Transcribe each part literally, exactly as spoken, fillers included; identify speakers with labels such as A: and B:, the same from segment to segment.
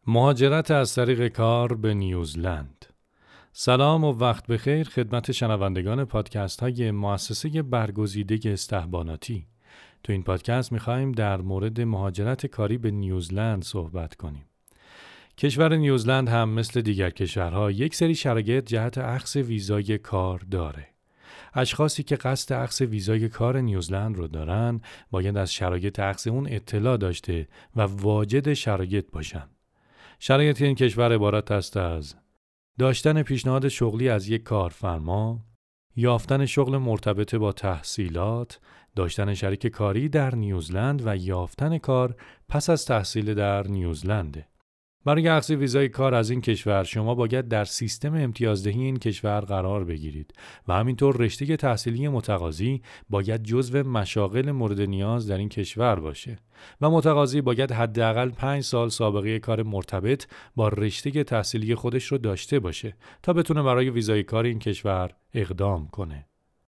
A: مهاجرت از طریق کار به نیوزلند. سلام و وقت بخیر خدمت شنوندگان پادکست های مؤسسه برگزیده استحباناتی. تو این پادکست میخوایم در مورد مهاجرت کاری به نیوزلند صحبت کنیم. کشور نیوزلند هم مثل دیگر کشورها یک سری شرایط جهت اخذ ویزای کار داره. اشخاصی که قصد اخذ ویزای کار نیوزلند رو دارن باید از شرایط اخذ اون اطلاع داشته و واجد شرایط باشن. شرایط این کشور عبارت است از داشتن پیشنهاد شغلی از یک کارفرما، یافتن شغل مرتبط با تحصیلات، داشتن شریک کاری در نیوزلند و یافتن کار پس از تحصیل در نیوزلند. برای اخذ ویزای کار از این کشور شما باید در سیستم امتیازدهی این کشور قرار بگیرید و همینطور رشته تحصیلی متقاضی باید جزو مشاغل مورد نیاز در این کشور باشه و متقاضی باید حداقل پنج سال سابقه کار مرتبط با رشته تحصیلی خودش رو داشته باشه تا بتونه برای ویزای کار این کشور اقدام کنه.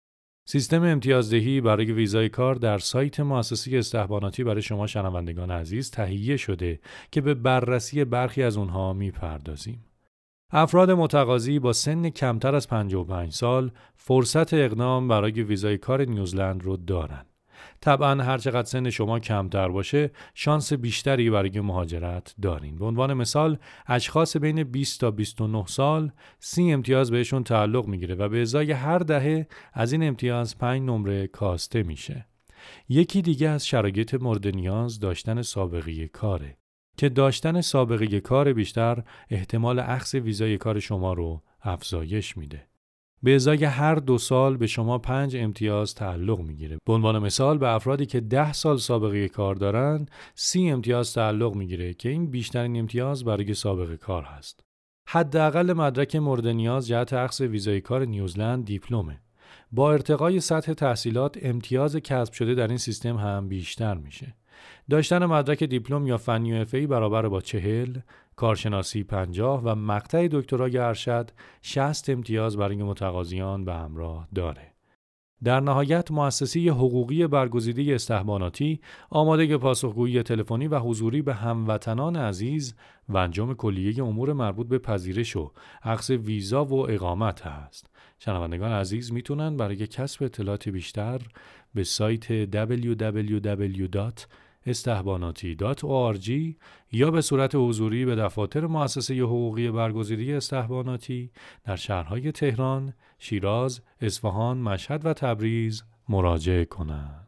A: سیستم امتیازدهی برای ویزای کار در سایت مؤسسه استحباناتی برای شما شنوندگان عزیز تهیه شده که به بررسی برخی از اونها میپردازیم. افراد متقاضی با سن کمتر از پنجاه و پنج سال فرصت اقدام برای ویزای کار نیوزلند رو دارن. طبعا هر چقدر سن شما کمتر باشه شانس بیشتری برای مهاجرت دارین. به عنوان مثال اشخاص بین بیست تا بیست و نه سال سی امتیاز بهشون تعلق میگیره و به ازای هر دهه از این امتیاز پنج نمره کاسته میشه. یکی دیگه از شرایط مورد نیاز داشتن سابقه کاره که داشتن سابقه کار بیشتر احتمال اخذ ویزای کار شما رو افزایش میده. به ازای هر دو سال به شما پنج امتیاز تعلق میگیره. به عنوان مثال به افرادی که ده سال سابقه کار دارن سی امتیاز تعلق میگیره که این بیشترین امتیاز برای سابقه کار هست. حداقل مدرک مورد نیاز جهت اخذ ویزای کار نیوزلند دیپلمه. با ارتقای سطح تحصیلات امتیاز کسب شده در این سیستم هم بیشتر میشه. داشتن مدرک دیپلم یا فنی و حرفه‌ای برابر با چهل، کارشناسی پنجاه و مقطع دکترای ارشد شصت امتیاز برای متقاضیان به همراه داره. در نهایت مؤسسه حقوقی برگزیده استحباناتی آماده پاسخگویی تلفنی و حضوری به هموطنان عزیز و انجام کلیه امور مربوط به پذیرش و اخذ ویزا و اقامت است. شنوندگان عزیز میتونن برای کسب اطلاعات بیشتر به سایت دبلیو دبلیو دبلیو دات استحباناتی دات او آر جی یا به صورت حضوری به دفاتر مؤسسه حقوقی برگزیده استحباناتی در شهرهای تهران، شیراز، اصفهان، مشهد و تبریز مراجعه کنند.